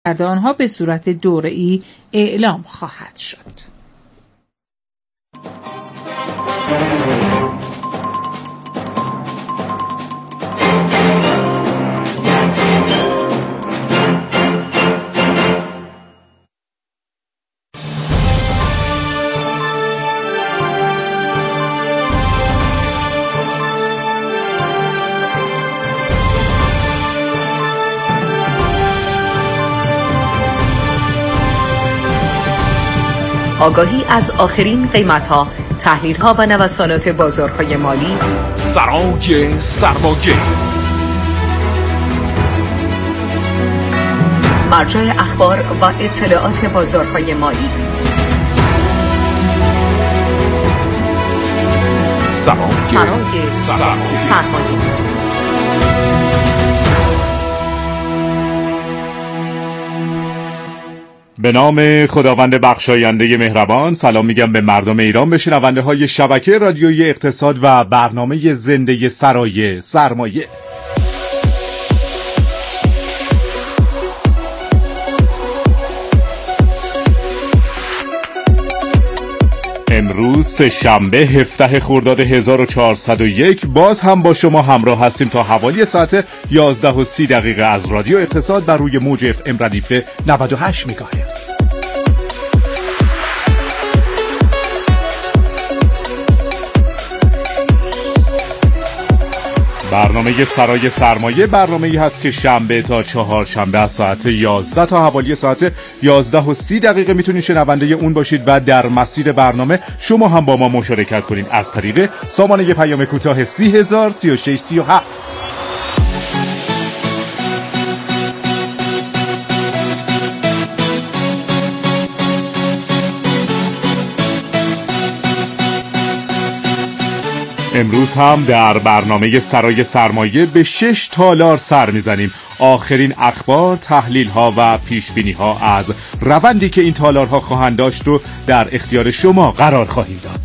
آنها به صورت دوره‌ای اعلام خواهد شد. آگاهی از آخرین قیمت‌ها، تحلیل‌ها و نوسانات بازارهای مالی. سرای سرمایه، مرجع اخبار و اطلاعات بازارهای مالی. سرای سرمایه. به نام خداوند بخشاینده مهربان، سلام میگم به مردم ایران، به شنونده های شبکه رادیویی اقتصاد و برنامه زنده سرای سرمایه. امروز سه‌شنبه 17 خرداد 1401 باز هم با شما همراه هستیم تا حوالی ساعت 11:30 از رادیو اقتصاد بر روی موج FM ردیف 98 مگاهرتز. برنامه سرای سرمایه برنامه‌ای هست که شنبه تا چهارشنبه از ساعت 11 تا حوالی ساعت 11:30 میتونید شنونده اون باشید و در مسیر برنامه شما هم با ما مشارکت کنید از طریق سامانه پیام کوتاه 303637. امروز هم در برنامه سرای سرمایه به 6 تالار سر میزنیم. آخرین اخبار، تحلیل ها و پیش بینی ها از روندی که این تالارها خواهند داشت رو در اختیار شما قرار خواهیم داد.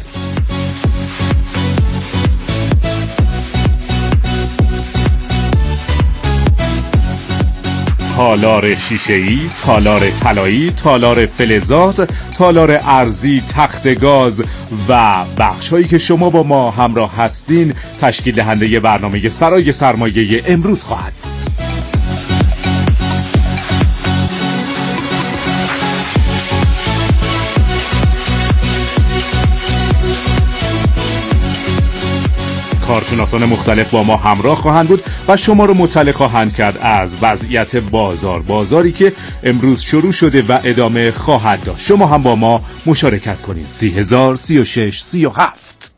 تالار شیشه‌ای، تالار طلایی، تالار فلزات، تالار ارزی، تخت گاز و بخش‌هایی که شما با ما همراه هستین تشکیل دهنده برنامه سرای سرمایه امروز خواهد بود. کارشناسان مختلف با ما همراه خواهند بود و شما رو مطلع خواهند کرد از وضعیت بازاری که امروز شروع شده و ادامه خواهد داشت. شما هم با ما مشارکت کنید. 30,036,37.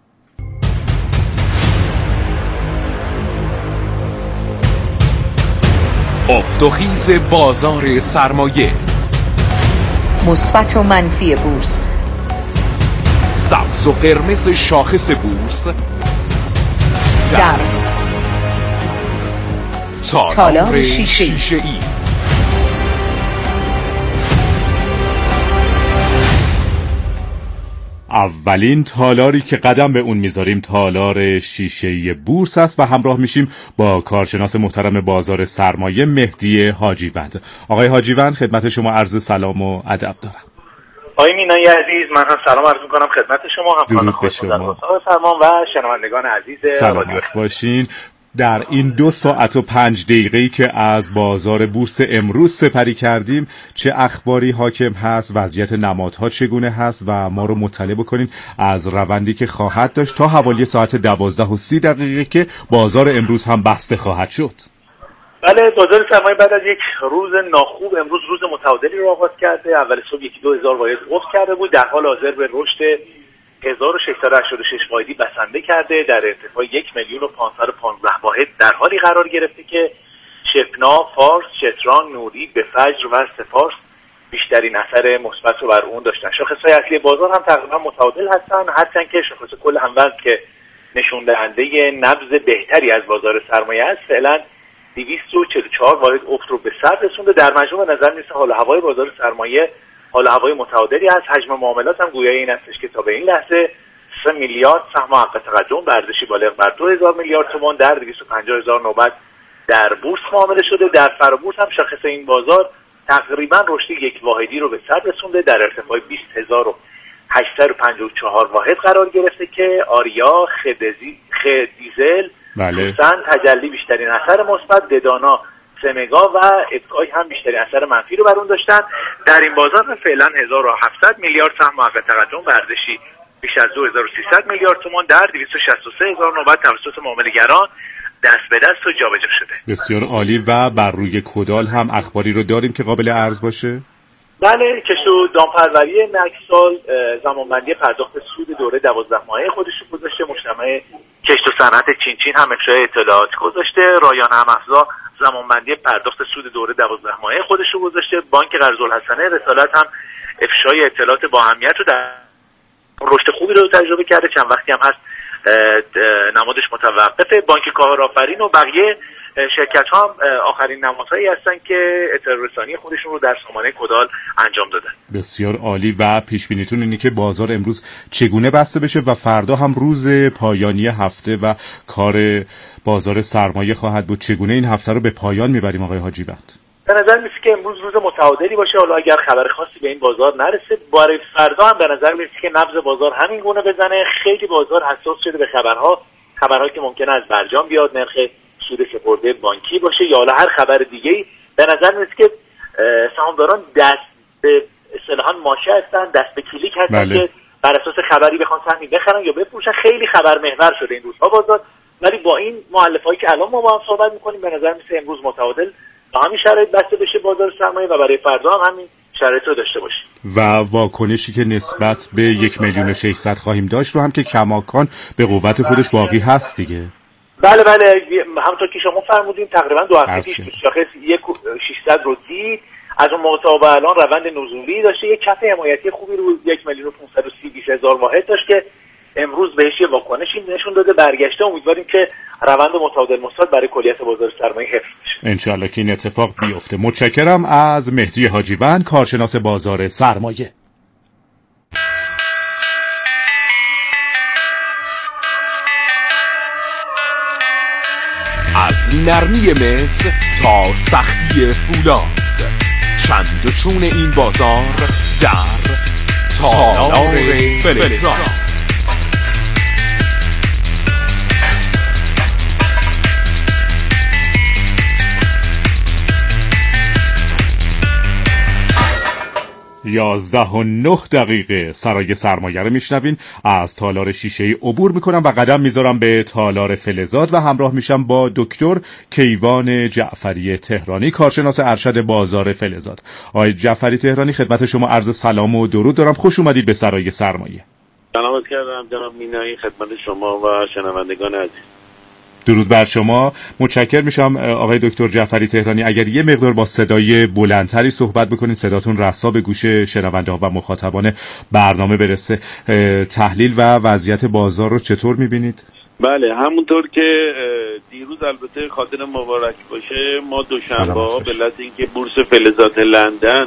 افت و خیز بازار سرمایه، مثبت و منفی بورس، سبز و قرمز شاخص بورس در تالار شیشه‌ای. اولین تالاری که قدم به اون میذاریم تالار شیشه‌ای بورس است و همراه میشیم با کارشناس محترم بازار سرمایه مهدی حاجیوند. آقای حاجیوند، خدمت شما عرض سلام و ادب دارم. آقای مینایی عزیز، من هم سلام عرض می‌کنم خدمت شما، همکاران خودتون در اتاق فرمان و شنوندگان عزیز رادیو. سلامت باشین. در این 2 ساعت و 5 دقیقه‌ای که از بازار بورس امروز سپری کردیم چه اخباری حاکم هست، وضعیت نمادها چگونه هست و ما رو مطلع بکنین از روندی که خواهد داشت تا حوالی ساعت 12:30 که بازار امروز هم بسته خواهد شد. بله، بازار سرمایه بعد از یک روز ناخوب امروز روز متعادلی رو آغاز کرده. اول صبح 1-2 هزار واحد افت کرده بود، در حال حاضر به رشد 1686 واحدی بسنده کرده، در ارتفاع 1,515,000 واحد در حالی قرار گرفته که شپنا، فارس، چتران، نوری، بفجر و سفارس بیشترین اثر مثبت رو بر اون داشتن. شاخص‌های اصلی بازار هم تقریبا متعادل هستن، هرچند که شاخص کل هموزن که نشون دهنده نبض بهتری از بازار سرمایه است فعلا 244 واحد افت رو به سر رسونده. در مجموع به نظر میرسه حال هوای بازار سرمایه حال هوای متعادلی هست. حجم معاملات هم گویای این هستش که تا به این لحظه 3 میلیارد سهم حق تقدم به ارزشی بالغ بر 2000 میلیارد تومان در 250,000 نوبت در بورس معامله شده. در فرابورس هم شاخص این بازار تقریبا رشد یک واحدی رو به سر رسونده، در ارتفاع 20854 واحد قرار گرفته که آریا، خدیزل، سوسن تجلی بیشترین اثر مثبت، ددانا، سمگا و افکای هم بیشترین اثر منفی رو بر اون داشتن. در این بازار فعلا 1700 میلیارد سهم محقق تقدم به ارزشی بیش از 2300 میلیارد تومان در 263000 نوبت توسط معامله‌گران دست به دست و جابجا شده. بسیار عالی. و بر روی کدال هم اخباری رو داریم که قابل عرض باشه؟ بله، کشت و دامپروری نکسال زمانبندی پرداخت سود دوره 12 ماهه خودش رو گذاشته. مجتمع کشت و صنعت چین هم افشای اطلاعات گذاشته. رایانه هم افزا زمانبندی پرداخت سود دوره 12 ماهه خودش رو گذاشته. بانک قرض‌الحسنه رسالت هم افشای اطلاعات با اهمیت رو در رشد خوبی رو تجربه کرده. چند وقتی هم هست نمادش متوقفه. بانک کارآفرین و بقیه شرکت ها هم آخرین نمادهایی هستن که اطلاع رسانی خودشون رو در سامانه کدال انجام دادن. بسیار عالی. و پیش بینیتون اینه که بازار امروز چگونه بسته بشه و فردا هم روز پایانی هفته و کار بازار سرمایه خواهد بود؟ چگونه این هفته رو به پایان میبریم آقای حاجیوند؟ به نظر میاد که امروز روز متعادلی باشه. حالا اگر خبر خاصی به این بازار نرسه، برای فردا هم به نظر میاد که نبض بازار همین گونه بزنه. خیلی بازار حساس شده به خبرها که ممکنه از برجام بیاد، نرخ سود سپرده بانکی باشه یا حالا هر خبر دیگه‌ای. به نظر میاد که سهامداران دست به اصطلاحاً ماشه هستن، دست به کلیک هستن که بر اساس خبری بخوان سهمی بخرن یا بفروشن. خیلی خبر محور شده این روزها بازار، ولی با این مؤلفه‌ای که الان ما با هم صحبت می‌کنیم به نظر میاد امروز متعادل با همین شرایط بسته بشه بازار سرمایه و برای فردا هم همین شرایط رو داشته باشیم. و واکنشی که نسبت به 1,600,000 خواهیم داشت رو هم که کماکان به قوت خودش باقی هست دیگه. بله همونطور که شما فرمودین تقریبا 2 هفته پیش شاخص 1,600 رو دید. از اون موقع تا به الان روند نزولی داشته. یک کف حمایتی خوبی رو 1,530,000 واحد داشت که امروز بهش یه واکنشی نشون داده، برگشته. امیدواریم که روند متعادل مثبت برای کلیت بازار سرمایه حفظ بشه. انشالله که این اتفاق بیفته. متشکرم از مهدی حاجیوند، کارشناس بازار سرمایه. از نرمی مس تا سختی فولاد، چند و چون این بازار در تالار فلزات. 11:09 سرای سرمایه رو میشنوین. از تالار شیشه‌ای عبور میکنم و قدم میذارم به تالار فلزات و همراه میشم با دکتر کیوان جعفری تهرانی، کارشناس ارشد بازار فلزات. آقای جعفری تهرانی، خدمت شما عرض سلام و درود دارم. خوش اومدید به سرای سرمایه. سلامت کردم جناب مینایی، خدمت شما و شنوندگان عزیز. درود بر شما. متشکر میشم آقای دکتر جعفری تهرانی اگر یه مقدار با صدای بلندتری صحبت بکنید، صداتون رسا به گوش شنونده ها و مخاطبان برنامه برسه. تحلیل و وضعیت بازار رو چطور میبینید؟ بله، همونطور که دیروز البته خاطر مبارک باشه، ما دوشنبه ها به علت اینکه بورس فلزات لندن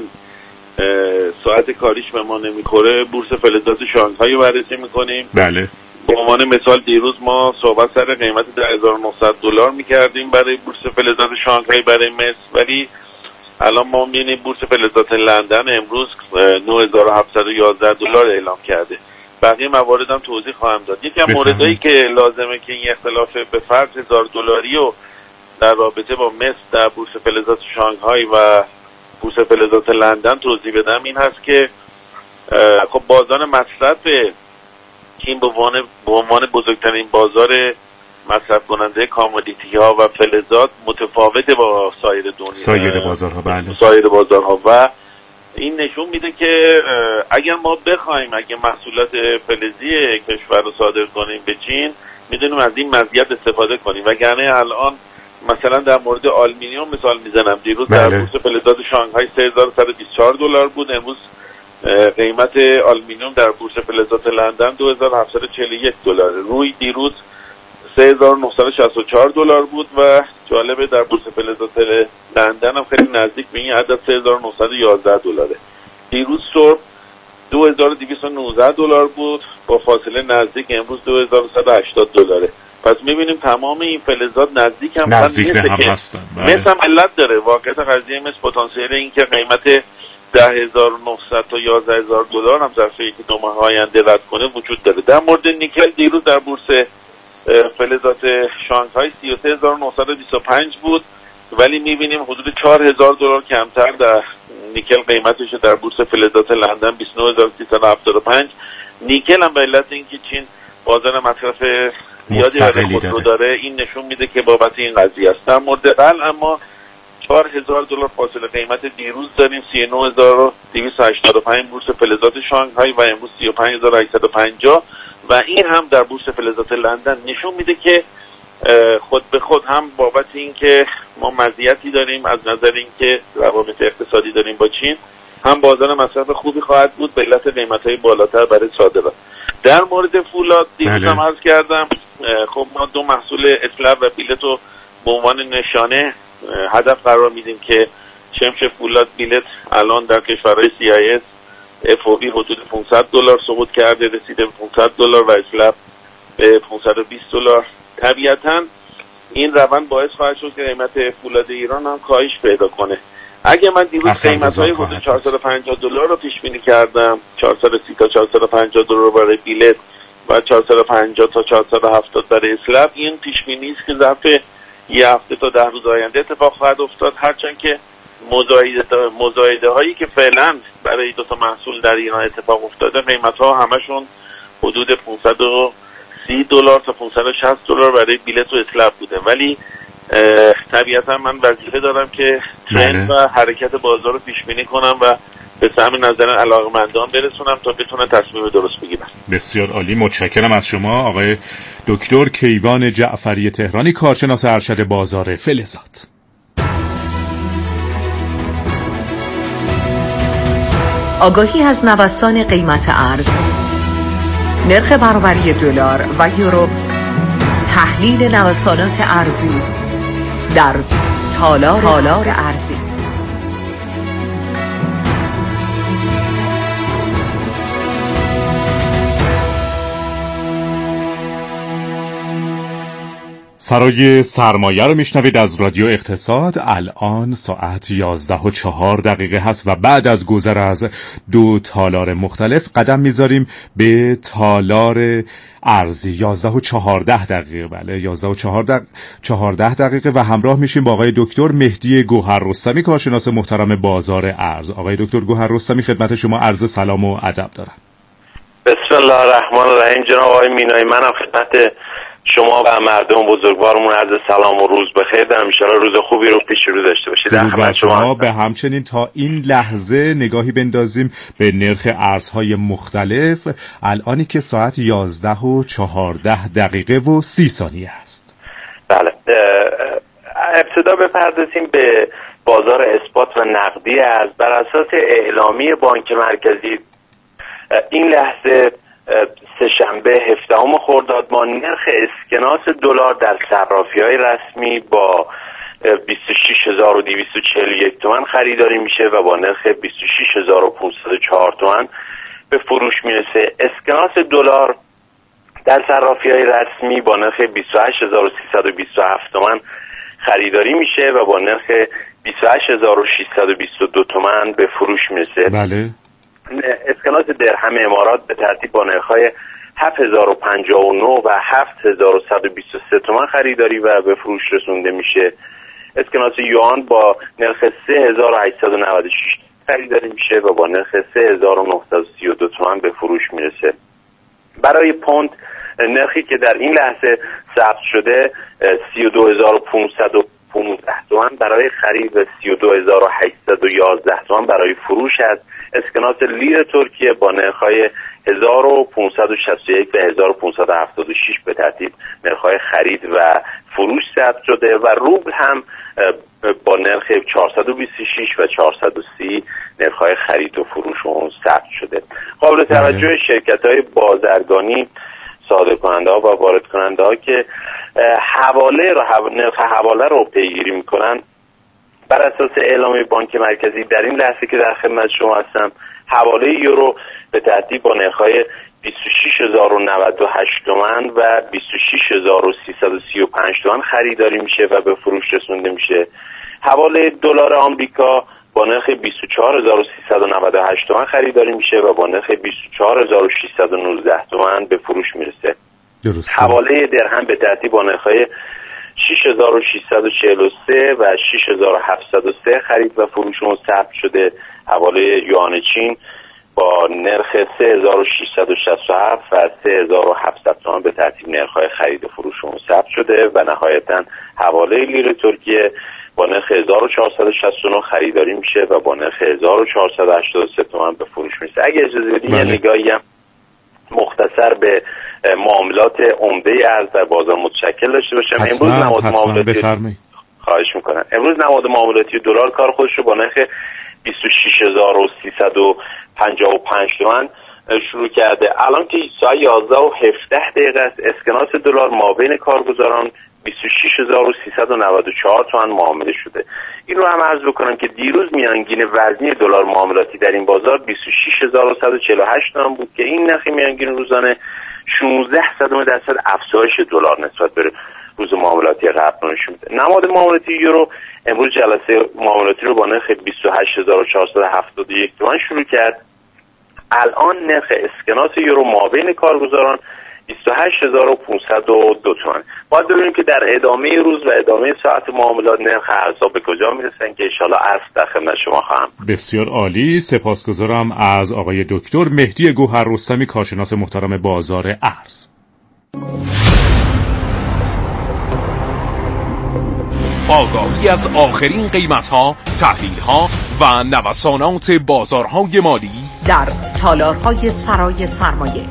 ساعت کاریش به ما نمیخوره، بورس فلزات شانگهای بررسی میکنیم. بله. به عنوان مثال دیروز ما صحبت سر قیمت $10,900 میکردیم برای بورس فلزات شانگهای برای مصر، ولی الان ما میبینیم بورس فلزات لندن امروز $9,711 اعلام کرده. بقیه موارد هم توضیح خواهم داد. یکی از موردهایی که لازمه که این اختلاف به فرض $1,000 رو در رابطه با مصر در بورس فلزات شانگهای و بورس فلزات لندن توضیح بدم این هست که خب بازار مصرف این به عنوان بزرگترین بازار مصرف کننده کامودیتی ها و فلزات متفاوت با سایر دنیا، سایر بازارها. بله، سایر بازارها. و این نشون میده که اگر ما بخوایم اگه محصولات فلزی کشور رو صادر کنیم به چین، میدونیم از این مزیت استفاده کنیم، وگرنه الان مثلا در مورد آلومینیوم مثال میزنم، دیروز در بورس فلزات شانگهای $3,124 بود. امروز قیمت آلومینیوم در بورس فلزات لندن $2,741. روی دیروز $3,964 بود و جالبه در بورس فلزات لندن هم خیلی نزدیک به این عدد $3,911. دیروز صبح $2,219 بود با فاصله نزدیک امروز $2,180. پس میبینیم تمام این فلزات نزدیک هم هستن. مثل هم علت داره. واقعیت قضیه مثل پتانسیل این که قیمت 10,900 تا 11,000 دلار هم ظرف یکی دو ماه آینده رد کنه وجود داره. در مورد نیکل دیروز در بورس فلزات شانگهای 33,925 بود، ولی میبینیم حدود 4,000 دلار کمتر در نیکل قیمتش در بورس فلزات لندن 29,375. نیکل هم به علت اینکه چین بازار مصرف زیادی برای خودرو داره، این نشون میده که بابت این قضیه است. در مورد قل اما 4,000 دلار فاصله قیمت دیروز داریم، 39,285 بورس فلزات شانگهای و امروز 35,850 و این هم در بورس فلزات لندن نشون میده که خود به خود هم بابت این که ما مزیتی داریم از نظر اینکه روابط اقتصادی داریم با چین، هم بازار مصرف خوبی خواهد بود به علت قیمت‌های بالاتر برای صادرات. در مورد فولاد دیروز هم عرض کردم، خب ما دو محصول اسلب و بیلت رو به عنوان نشانه هدف قرار میدیم که شمش فولاد بیلت الان در کشورهای CIS FOB حدود 500 دلار سقوط کرده، رسیده به 500 دلار و اسلب به 520 دلار. طبیعتاً این روند باعث خواهد شد که قیمت فولاد ایران هم کاهش پیدا کنه. اگه من دیروز قیمت‌های حدود 450 دلار رو پیش بینی کردم، 430 تا 450 دلار برای بیلت و 450 تا 470 برای اسلب، این پیش بینی است که ظرف یه هفته تا 10 روز آینده اتفاق خواهد افتاد، هرچند که مزایده هایی که فعلا برای دو تا محصول در ایران اتفاق افتاده قیمت‌ها همشون حدود 530 دلار تا 560 دلار برای بیلت و اسلب بوده، ولی طبیعتا من وظیفه دارم که ترند و حرکت بازار رو پیش بینی کنم و به سهم نظر علاقه‌مندان برسونم تا بتونن تصمیم درست بگیرن. بسیار عالی، متشکرم از شما آقای دکتر کیوان جعفری تهرانی، کارشناس ارشد بازار فلزات. آگاهی از نوسان قیمت ارز، نرخ برابری دلار و یورو، تحلیل نوسانات ارزی در تالار ارزی. سرای سرمایه رو میشنوید از رادیو اقتصاد. الان ساعت 11:04 هست و بعد از گذر از دو تالار مختلف قدم میذاریم به تالار ارزی. 11:14 بله 11:14 و همراه میشیم با آقای دکتر مهدی گوهر رستمی، کارشناس محترم بازار ارز. آقای دکتر گوهر رستمی، خدمت شما عرض سلام و ادب دارم. بسم الله الرحمن الرحیم. جناب آقای مینایی، منم خدمت شما و مردم بزرگوارمون عرض سلام و روز بخیر دارم. ان شاءالله روز خوبی رو پیش رو داشته باشید. در شما به همچنین تا این لحظه نگاهی بندازیم به نرخ ارزهای مختلف الانی که ساعت 11:14 و 30 ثانیه است. بله، ابتدا بپردازیم به بازار اسپات و نقدی ارز. بر اساس اعلامیه بانک مرکزی این لحظه سه‌شنبه 17 خرداد ماه نرخ اسکناس دلار در صرافی‌های رسمی با 26241 تومان خریداری میشه و با نرخ 26504 تومان به فروش میرسه. اسکناس دلار در صرافی‌های رسمی با نرخ 28327 تومان خریداری میشه و با نرخ 28622 تومان به فروش میرسه. بله. اسکناس درهم امارات به ترتیب با نرخ‌های 7059 و 7123 تومان خریداری و به فروش رسونده میشه. اسکناس یوان با نرخ 3896 خریداری میشه و با نرخ 3932 تومان به فروش میرسه. برای پوند نرخی که در این لحظه ثبت شده 32515 تومان برای خرید و 32811 تومان برای فروش است. اسکناس لیر ترکیه با نرخ‌های 1561 و 1576 به ترتیب نرخ‌های خرید و فروش ثبت شده و روبل هم با نرخ 426 و 430 نرخ‌های خرید و فروش اون ثبت شده. قابل توجه شرکت‌های بازرگانی، صادرکننده‌ها و واردکننده‌ها که نرخ حواله رو پیگیری می‌کنن بر اساس اعلامیه بانک مرکزی در این لحظه که در خدمت شما هستم حواله یورو به ترتیب با نرخ‌های 26098 تومان و 26335 تومان خریداری میشه و به فروش رسونده میشه. حواله دلار آمریکا با نرخ 24398 تومان خریداری میشه و با نرخ 24619 تومان به فروش میرسه. درسته. حواله درهم به ترتیب با نرخ‌های 6643 و 6703 خرید و فروش ثبت شده. حواله یوان چین با نرخ 3667 و 3700 تومان به ترتیب نرخ‌های خرید و فروش ثبت شده و نهایتاً حواله لیر ترکیه با نرخ 1469 خریداری میشه و با نرخ 1483 تومان به فروش میشه. اگه اجازه بدید یه نگاهی هم مختصر به معاملات عمده ارز در بازار متشکل داشته باشم. امروز نماد معاملاتی خواهش میکنم. امروز نماد معاملاتی دلار کار خودش رو با نرخ 26355 تومان شروع کرده. الان که ساعت 11:17 است اسکناس دلار مابین کارگزاران 26394 تومان معامله شده. این رو هم عرض بکنم که دیروز میانگین وزنی دلار معاملاتی در این بازار 26148 تومان بود که این نرخ میانگین روزانه 16% افزایش دلار نسبت به روز معاملاتی قبل نشون میده. نماد معاملاتی یورو امروز جلسه معاملاتی رو با نرخ 28471 تومان شروع کرد. الان نرخ اسکناس یورو مابین کارگزاران 28502 تومان. باید ببینیم که در ادامه روز و ادامه ساعت معاملات نرخ ارزها به کجا میرسن که ان شاءالله عرض در خدمت شما خواهم. بسیار عالی، سپاسگزارم از آقای دکتر مهدی گوهر رستمی، کارشناس محترم بازار ارز. آگاهی از آخرین قیمت‌ها، تحلیل‌ها و نوسانات بازارهای مالی در تالارهای سرای سرمایه.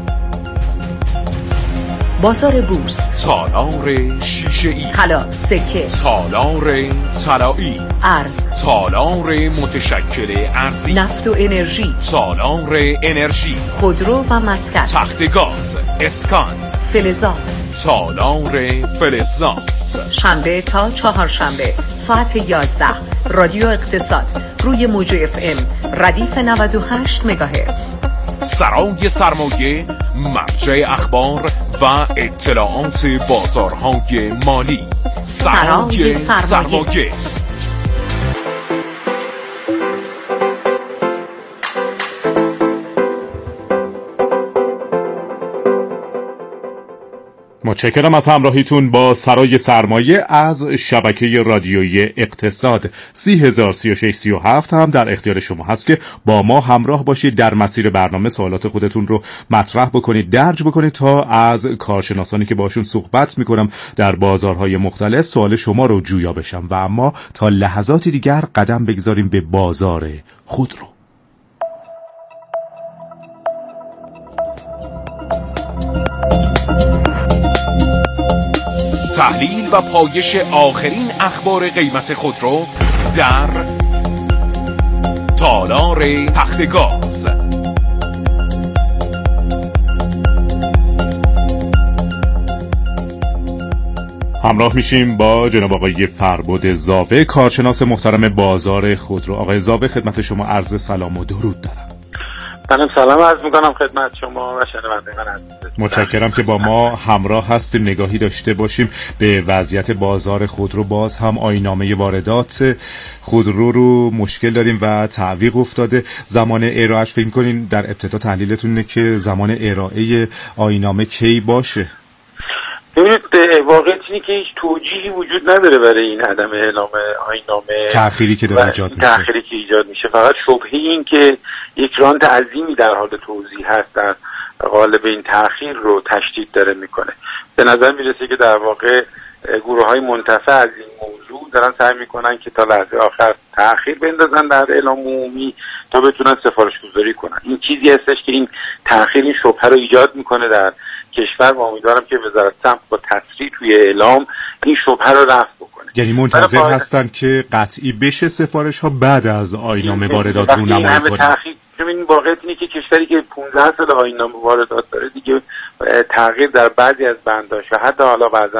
بازار بورس، تالار شیشه‌ای، طلا، سکه، تالار طلایی، ارز، تالار متشکل ارزی، نفت و انرژی، تالار انرژی، خودرو و مسکن، تخت گاز، اسکان، فلزات، تالار فلزات. شنبه تا چهارشنبه ساعت 11 رادیو اقتصاد روی موج FM ردیف 98 مگاهرتز. سرای سرمایه، مرجع اخبار و اطلاعات بازارهای مالی. سرای سرمایه. متشکرم از همراهیتون با سرای سرمایه از شبکه رادیویی اقتصاد. 303637 هم در اختیار شما هست که با ما همراه باشید، در مسیر برنامه سوالات خودتون رو مطرح بکنید، درج بکنید تا از کارشناسانی که باشون صحبت میکنم در بازارهای مختلف سوال شما رو جویا بشم. و اما تا لحظاتی دیگر قدم بگذاریم به بازار خودرو. تحلیل و پایش آخرین اخبار قیمت خودرو در تالار تخت گاز. همراه میشیم با جناب آقای فربد زاوه، کارشناس محترم بازار خودرو. آقای زاوه، خدمت شما عرض سلام و درود دارم. منم سلام عرض میکنم خدمت شما و شنوندگان عزیز. متشکرم که با ما همراه هستیم، نگاهی داشته باشیم به وضعیت بازار خودرو. باز هم آیین‌نامه واردات خودرو رو مشکل داریم و تعویق افتاده. زمان ارائهش فکر می‌کنین در ابتدا تحلیلتون اینه که زمان ارائه آیین‌نامه کی باشه؟ ببینید واقعیت اینه که هیچ توجیهی وجود نداره برای این عدم اعلام آیین‌نامه، تأخیری که داره ایجاد میشه. فقط شبهه این که یک رانت عظیمی در حال توزیع هست در قالب این تأخیر رو تشدید داره میکنه. به نظر میرسه که در واقع گروه‌های منتفع از این موضوع دارن سعی میکنن که تا لحظه آخر تأخیر بندازن در اعلام عمومی تا بتونن سفارش گذاری کنن. این چیزی هستش که این تأخیر این شبهه رو ایجاد میکنه در کشور و امیدوارم که وزارت سمت با تسریع توی اعلام این شبهه رو رفع بکنه. یعنی منتظر هستن که قطعی بشه سفارش ها بعد از آیین‌نامه واردات رو نمایی کنه. این واقعیت اینه که کشوری که 15 سال آیین‌نامه واردات داره دیگه تغییر در بعضی از بنداش و حتی حالا بعضا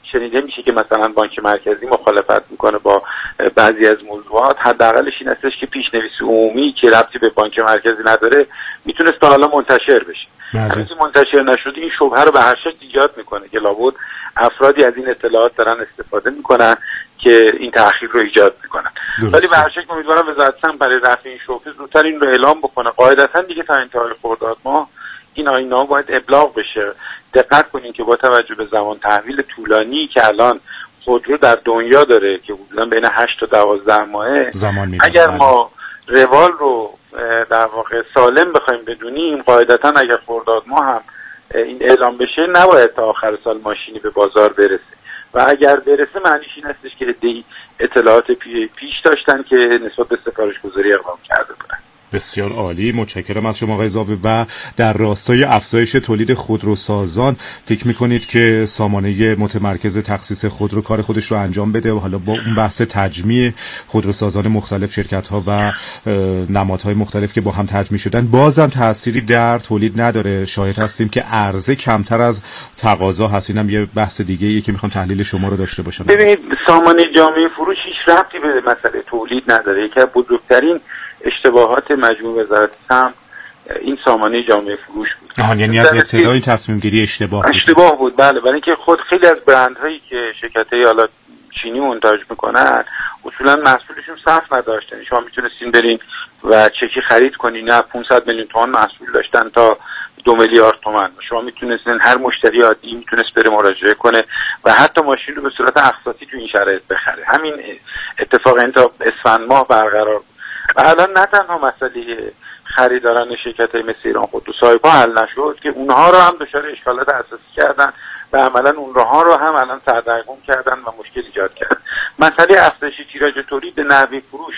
شنیده میشه که مثلا بانک مرکزی مخالفت میکنه با بعضی از موضوعات، حداقلش این هستش که پیشنویس عمومی که ربطی به بانک مرکزی نداره میتونه تا حالا منتشر بشه. همین منتشر نشده این شبهه رو به هر شکل ایجاد میکنه که لابد افرادی از این اطلاعات دارن استفاده میکنن که این تأخیر رو ایجاد میکنن. ولی به هر شکل امیدوارم وزارت سمت برای رفع این شبهه زودتر این رو اعلام بکنه. قاعدتا دیگه تا انتهای خرداد ماه این آیین‌ها باید ابلاغ بشه. دقت کنین که با توجه به زمان تحویل طولانی که الان خودرو در دنیا داره که حدوداً بین 8 تا 12 ماهه، اگر ما روال رو در واقع سالم بخوایم بدونیم، قاعدتا اگر خرداد ماه هم این اعلام بشه نباید تا آخر سال ماشینی به بازار برسه و اگر برسه معنیش این هستش که عده‌ای اطلاعات پیش داشتن که نسبت به سفارش‌گزاری اقدام کرده بودن. بسیار عالی، متشکرم از شما آقای زاوی. و در راستای افزایش تولید خودروسازان فکر میکنید که سامانه متمرکز تخصیص خودرو کار خودش رو انجام بده و حالا با اون بحث تجمیع خودروسازان مختلف، شرکت‌ها و نمادهای مختلف که با هم تجمیع شدن، بازم تأثیری در تولید نداره؟ شاهد هستیم که عرضه کمتر از تقاضا هست. اینم یه بحث دیگه‌ایه که میخوام تحلیل شما رو داشته باشم. ببینید، سامانه جامعه فروش هیچ ربطی به مسئله تولید نداره. یکی از بزرگترین اشتباهات مجموع وزارت سمت این سامانه جامعه فروش بود. یعنی از ابتدای تصمیم گیری اشتباه بود. بله، برای اینکه خود خیلی از برندهایی که شرکت‌های حالا چینی مونتاژ میکنن اصولا محصولشون صف نداشتن. شما میتونستین برین و چکی خرید کنین، نه 500 میلیون تومان محصول داشتن تا 2 میلیارد تومان. شما میتونستین، هر مشتری عادی میتونست بره مراجعه کنه و حتی ماشین رو به صورت اقساطی تو این شرایط بخره. همین اتفاق این تا اسفند ماه برقرار. و الان نه تنها مسئله خریداران شرکت‌های مثل ایران خودرو سایپا حل نشد که اونها رو هم دچار اشکالات اساسی کردن و عملاً اونها رو هم الان سردرگم کردن و مشکل ایجاد کردن. مسئله افزایش تیراژ تولید به نحوه فروش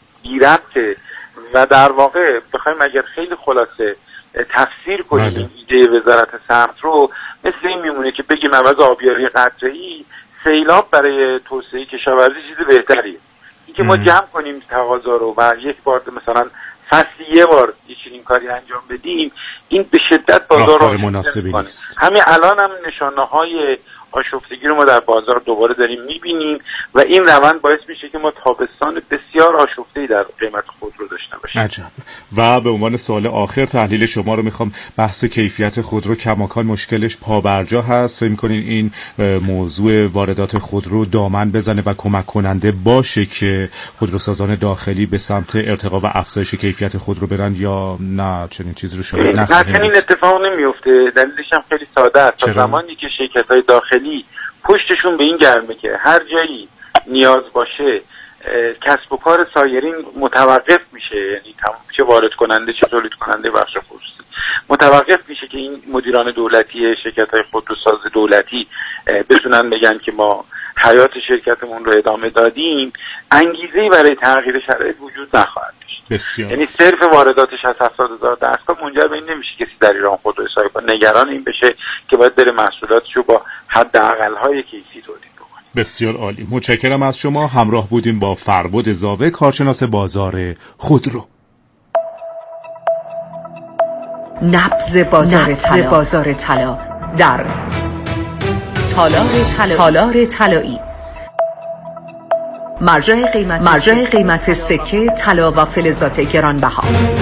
بی‌ربطه و در واقع بخوایم اگر خیلی خلاصه تفسیر کنیم این ایده وزارت سمت رو، مثل این میمونه که بگیم عوض آبیاری قطره‌ای سیلاب برای توسعه کشاورزی چیز بهتریه. اینکه ما جمع کنیم تقاضا رو و یک بار مثلا فصلی یه بار یه چنین کاری انجام بدیم، این به شدت بازار رو مناسبی نیست. همین الان هم نشانه‌های آشفتگی رو ما در بازار دوباره داریم می‌بینیم و این روند باعث میشه که ما تابستان بسیار آشفته‌ای در قیمت خودرو داشته باشیم. عجب. و به عنوان سوال آخر تحلیل شما رو میخوام. بحث کیفیت خودرو کماکان مشکلش پابرجا هست. فکر می‌کنین این موضوع واردات خودرو دامن بزنه و کمک کننده باشه که خودروسازان داخلی به سمت ارتقا و افزایش کیفیت خودرو برن، یا نه چنین چیزی رو شاید نخواهیم؟ این اتفاق نمیفته. دلیلش هم خیلی ساده است. زمانی که شرکت‌های داخلی پشتشون به این گرمه که هر جایی نیاز باشه کسب و کار سایرین متوقف میشه، یعنی چه وارد کننده چه تولید کننده بخش خصوصی متوقف میشه که این مدیران دولتی شرکت‌های خودروساز دولتی بتونن بگن که ما حیات شرکتمون رو ادامه دادیم، انگیزه‌ای برای تغییر شرایط وجود نخواهد داشت. یعنی صرف وارداتش از 70,000 دستگاه منجر به این نمیشه کسی در ایران خودرو سایپا نگران این بشه که باید بره محصولاتشو با حداقل‌های کیفی تولید بکنه. بسیار عالی، متشکرم از شما. همراه بودیم با فربد زاوه، کارشناس بازار خودرو. نبض بازار طلا در تالار طلایی. مرجع قیمت سکه، طلا و فلزات گرانبها.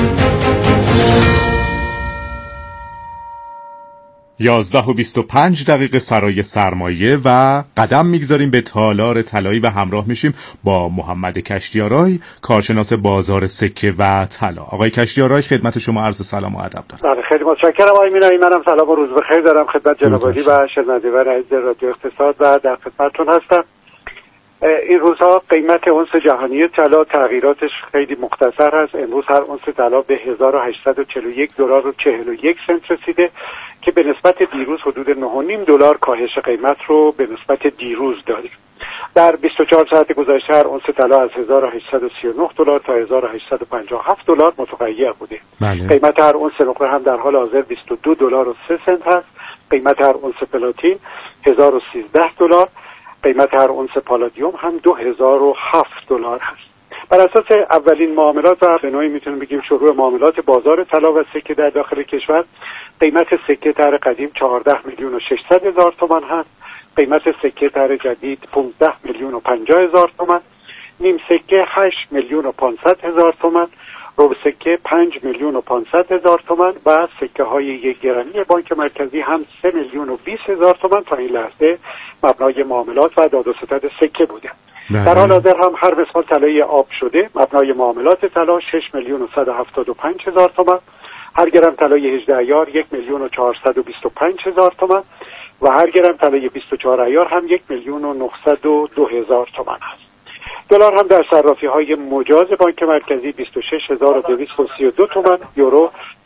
11:25 سرای سرمایه و قدم میگذاریم به تالار طلایی و همراه میشیم با محمد کشتیارای، کارشناس بازار سکه و طلا. آقای کشتیارای، خدمت شما عرض سلام و ادب دارم. بله، خیلی متشکرم آقای مینایی. منم سلام و روز بخیر دارم خدمت جناب عالی و شنوندگان عزیز رادیو اقتصاد و در خدمتتون هستم. این روزها قیمت اونس جهانی طلا تغییراتش خیلی مختصر است. امروز هر اونس طلا به $1841.41 رسیده که به نسبت دیروز حدود $9.5 کاهش قیمت رو به نسبت دیروز داریم. در 24 ساعت گذشته هر اونس طلا از $1839 تا $1857 متغیر بوده. قیمت هر اونس نقره هم در حال حاضر $22.03 هست. قیمت هر اونس پلاتین $1013. قیمت هر اونس پالادیوم هم $2007 هست. بر اساس اولین معاملات و به نوعی میتونیم بگیم شروع معاملات بازار طلا و سکه در داخل کشور، قیمت سکه طرح قدیم 14,600,000 تومان هست. قیمت سکه طرح جدید 15,050,000 تومان، نیم سکه 8,500,000 تومان، ربع سکه 5,500,000 تومان و سکه های 1 گرمی بانک مرکزی هم 3,020,000 تومان تا این لحظه مبنای معاملات و داد و ستد سکه بوده. در حال حاضر هم هر مثال طلای آب شده مبنای معاملات طلا 6,175,000 تومان، هر گرم طلای 18 عیار 1,425,000 تومان و هر گرم طلای 24 عیار هم 1,902,000 تومان است. دلار هم در صرافی های مجاز بانک مرکزی 26,232 تومان، یورو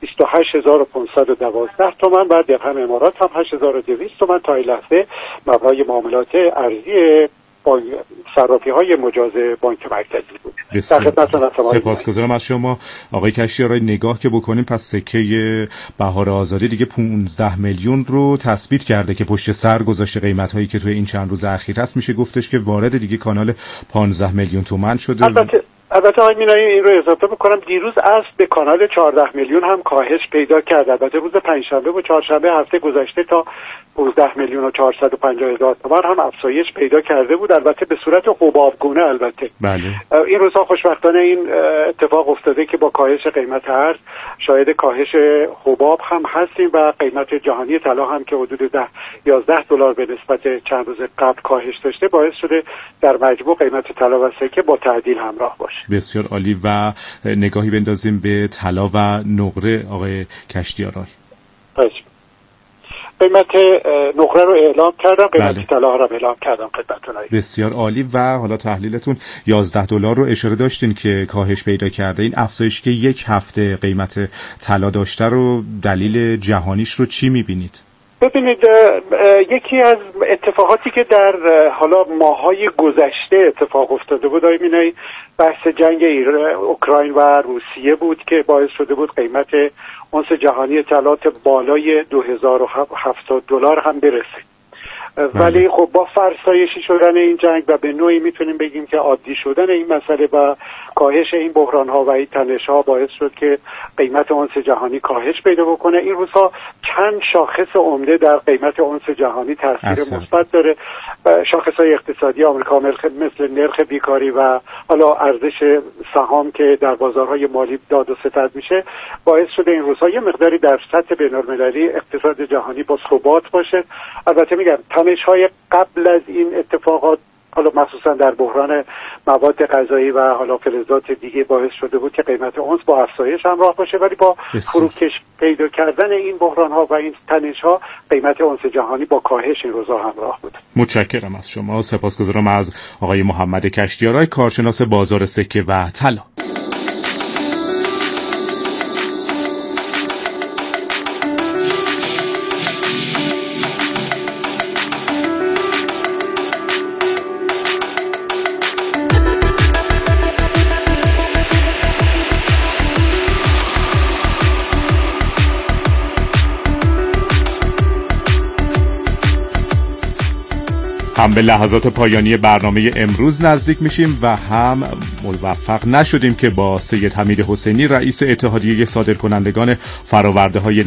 28,512 تومان و درهم امارات هم 8,200 تومان تا این لحظه مبنای معاملات ارزی صرافی های مجاز بانک مرکزی بود. سپاسگزارم از شما آقای کشتیارای. نگاه که بکنیم پس سکه بهار آزادی دیگه 15 میلیون رو تثبیت کرده که پشت سر گذاشته قیمت هایی که توی این چند روز اخیر هست، میشه گفتش که وارد دیگه کانال 15 میلیون تومان شده. البته آقای مینایی این رو اضافه بکنم، دیروز اصل به کانال 14 میلیون هم کاهش پیدا کرد. البته روز پنجشنبه و چهارشنبه هفته گذشته تا 15,450,000 تومان هم افزایش پیدا کرده بود، البته به صورت حبابگونه. البته بله. این روزها خوشبختانه این اتفاق افتاده که با کاهش قیمت ارز شاهد کاهش حباب هم هستیم و قیمت جهانی طلا هم که حدود 11 دلار به نسبت چند روز قبل کاهش داشته باعث شده در مجموع قیمت طلا و سکه با تعدیل همراه باشه. بسیار عالی. و نگاهی بندازیم به طلا و نقره آقای کشتیارای. قیمت نقره رو اعلام کردم، قیمت طلا رو اعلام کردم خدمتتون. بسیار عالی. و حالا تحلیلتون 11 دلار رو اشاره داشتین که کاهش پیدا کرده. این افزایش که یک هفته قیمت طلا داشته رو دلیل جهانیش رو چی می‌بینید؟ ببینید، یکی از اتفاقاتی که در حالا ماهای گذشته اتفاق افتاده بود آیمینای بحث جنگ اوکراین و روسیه بود که باعث شده بود قیمت اونس جهانی طلا بالای 2070 دلار هم برسه. ولی خب با فرسایشی شدن این جنگ و به نوعی میتونیم بگیم که عادی شدن این مسئله و کاهش این بحران ها و این تنش ها باعث شد که قیمت اونس جهانی کاهش پیدا بکنه. این روزها چند شاخص عمده در قیمت اونس جهانی تاثیر مثبت داره. شاخص های اقتصادی آمریکا مثل نرخ بیکاری و حالا ارزش سهام که در بازارهای مالی داد و ستد میشه باعث شده این روزها یه مقداری در سطح بین‌المللی اقتصاد جهانی با ثبات باشه. البته میگم تنش‌های قبل از این اتفاقات حالا مخصوصا در بحران مواد غذایی و حالا فلزات دیگه باعث شده بود که قیمت اونس با افزایش همراه باشه، ولی با فروکش پیدا کردن این بحران ها و این تنش ها قیمت اونس جهانی با کاهش این روزها همراه بود. متشکرم از شما. سپاسگزارم از آقای محمد کشتیارای، کارشناس بازار سکه و طلا. هم به لحظات پایانی برنامه امروز نزدیک میشیم و هم موفق نشدیم که با سید حمید حسینی رئیس اتحادیه صادرکنندگان فرآورده‌های